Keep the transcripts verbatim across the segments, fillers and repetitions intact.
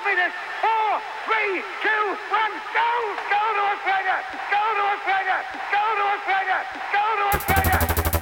minutes. Four, three, two, one, go! Go to Australia! Go to Australia! Go to Australia! Go to Australia!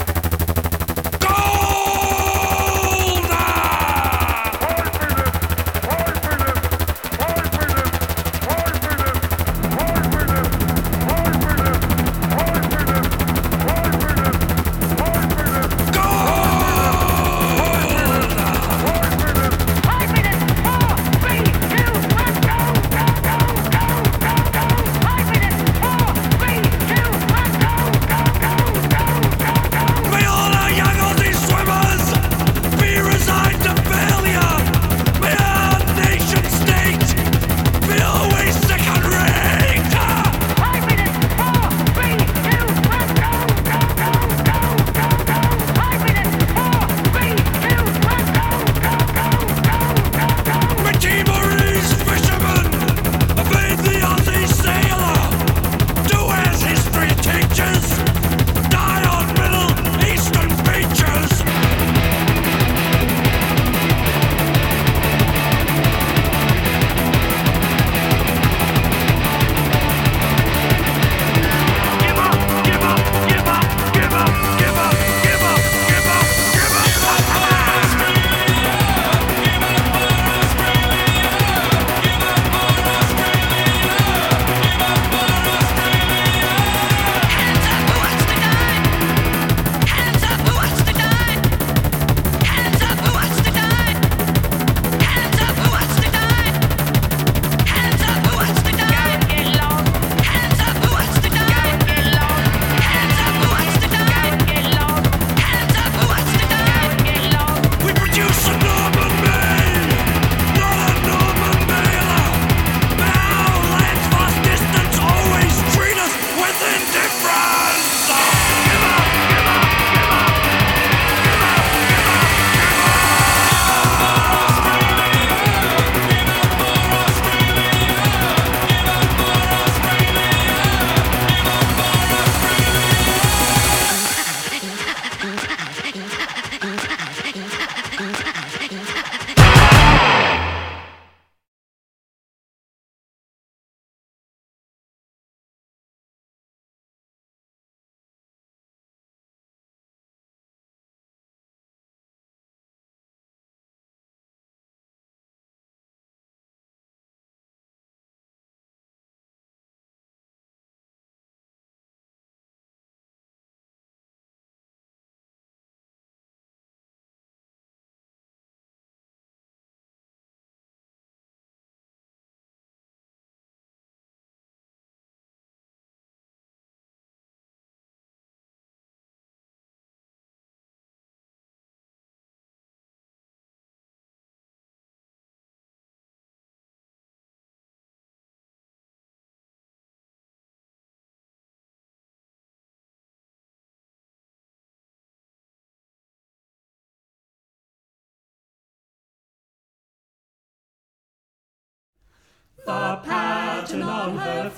The pattern on her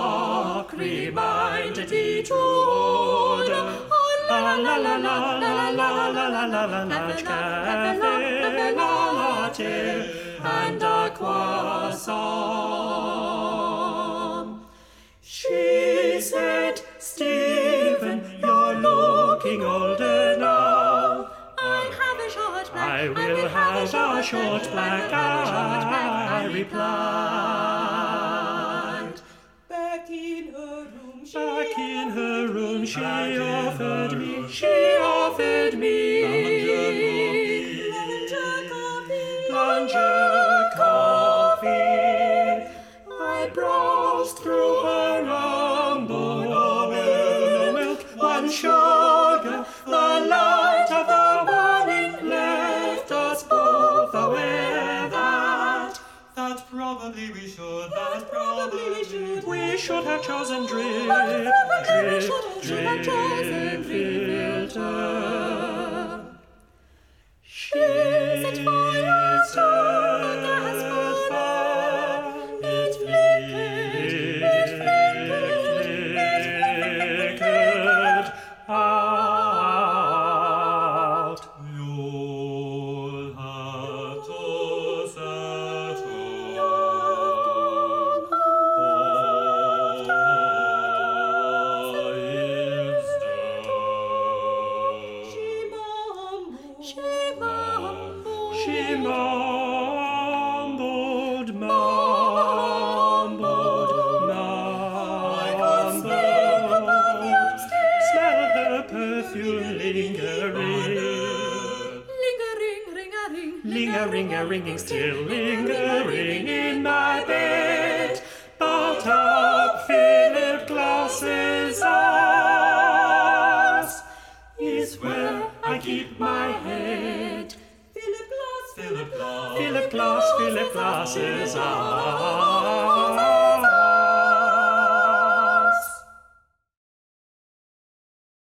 frock reminded me to order la la la la la la la la la la Natch Cafe latte and a croissant. She said, Stephen, you're looking older now. I'll have a short black. I will have a short black eye, I replied. Back in her room, she Back in her room, she Back in offered her me, room. she offered me Plunger coffee. plunger coffee. I browsed through her rumble, no milk, one sugar, the light of the morning left us both aware that that probably we should, that probably we should, we should have chosen drip, drip, drip, drip filter. She set fire to the gas burner. It flickered, it flickered, it flickered out. You'll have to settle. You'll She mumbled, mumbled, mumbled. Smell her perfume lingering. Lingering, ring-a-ring. Ling-a-ring-a-ringing, still lingering in my bed. Bolt up, Philip Glass's ass is where I keep my head. Philip Glass, Philip Glass, Philip Glass, Philip Glass's ass.